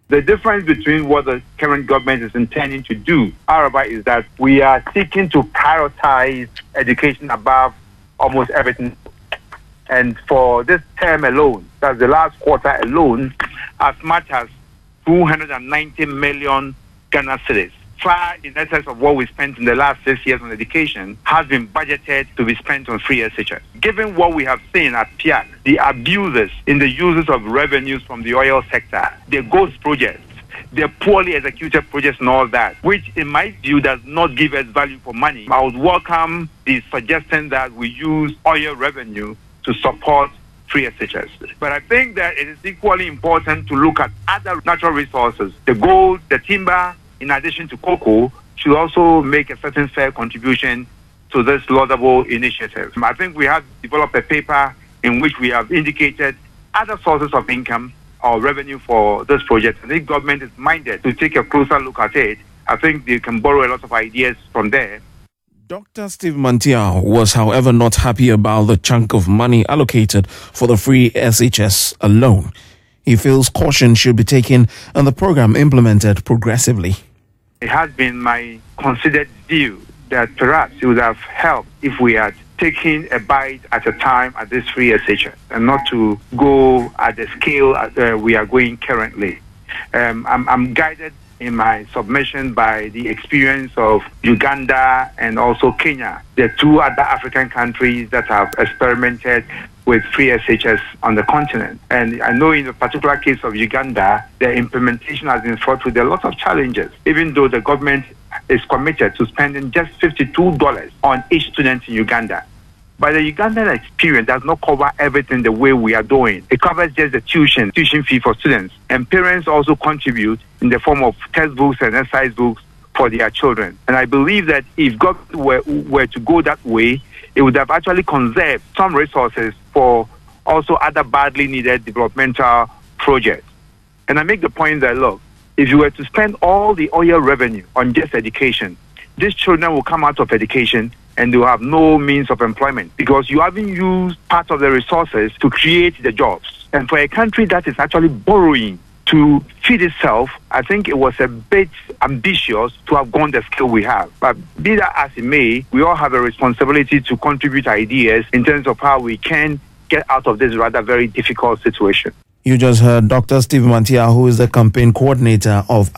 The difference between what the current government is intending to do, however, is that we are seeking to prioritize education above almost everything. And for this term alone, that's the last quarter alone, as much as 290 million Ghana cedis, far in excess of what we spent in the last 6 years on education, has been budgeted to be spent on free SHS. Given what we have seen at PIAC, the abuses in the uses of revenues from the oil sector, the ghost projects, the poorly executed projects and all that, which in my view does not give us value for money, I would welcome the suggestion that we use oil revenue to support free SHS. But I think that it is equally important to look at other natural resources. The gold, the timber, in addition to cocoa, should also make a certain fair contribution to this laudable initiative. I think we have developed a paper in which we have indicated other sources of income or revenue for this project. And if government is minded to take a closer look at it, I think they can borrow a lot of ideas from there. Dr. Steve Mantiao was, however, not happy about the chunk of money allocated for the free SHS alone. He feels caution should be taken and the program implemented progressively. It has been my considered view that perhaps it would have helped if we had taken a bite at a time at this free SHS and not to go at the scale we are going currently. I'm guided in my submission by the experience of Uganda and also Kenya, the two other African countries that have experimented with free SHS on the continent. And I know in the particular case of Uganda, the implementation has been fraught with a lot of challenges, even though the government is committed to spending just $52 on each student in Uganda. But the Ugandan experience does not cover everything the way we are doing. It covers just the tuition fee for students. And parents also contribute in the form of textbooks and exercise books for their children. And I believe that if government were to go that way, it would have actually conserved some resources for also other badly needed developmental projects. And I make the point that, look, if you were to spend all the oil revenue on just education, these children will come out of education and they will have no means of employment because you haven't used part of the resources to create the jobs. And for a country that is actually borrowing to feed itself, I think it was a bit ambitious to have gone the scale we have. But be that as it may, we all have a responsibility to contribute ideas in terms of how we can get out of this rather very difficult situation. You just heard Dr. Steve Mantiao, who is the campaign coordinator of